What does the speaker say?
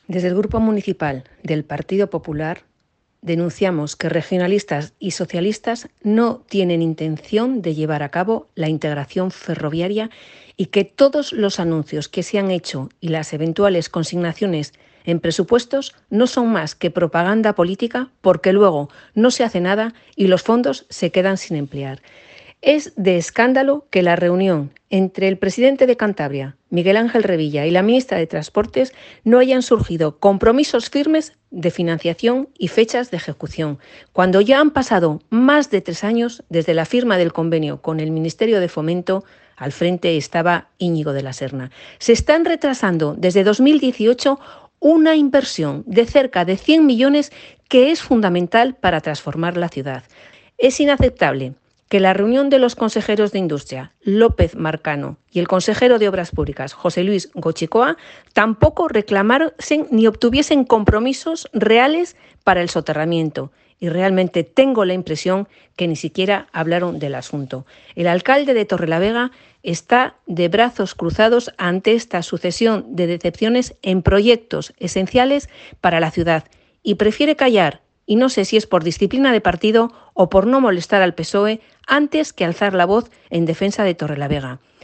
Desde el Grupo Municipal del Partido Popular denunciamos que regionalistas y socialistas no tienen intención de llevar a cabo la integración ferroviaria y que todos los anuncios que se han hecho y las eventuales consignaciones en presupuestos no son más que propaganda política porque luego no se hace nada y los fondos se quedan sin emplear. Es de escándalo que la reunión entre el presidente de Cantabria, Miguel Ángel Revilla, y la ministra de Transportes no hayan surgido compromisos firmes de financiación y fechas de ejecución, cuando ya han pasado más de 3 años desde la firma del convenio con el Ministerio de Fomento. Al frente estaba Íñigo de la Serna. Se están retrasando desde 2018 una inversión de cerca de 100 millones que es fundamental para transformar la ciudad. Es inaceptable que la reunión de los consejeros de Industria, López Marcano, y el consejero de Obras Públicas, José Luis Goicoechea, tampoco reclamasen ni obtuviesen compromisos reales para el soterramiento. Y realmente tengo la impresión que ni siquiera hablaron del asunto. El alcalde de Torrelavega está de brazos cruzados ante esta sucesión de decepciones en proyectos esenciales para la ciudad y prefiere callar. Y no sé si es por disciplina de partido o por no molestar al PSOE antes que alzar la voz en defensa de Torrelavega.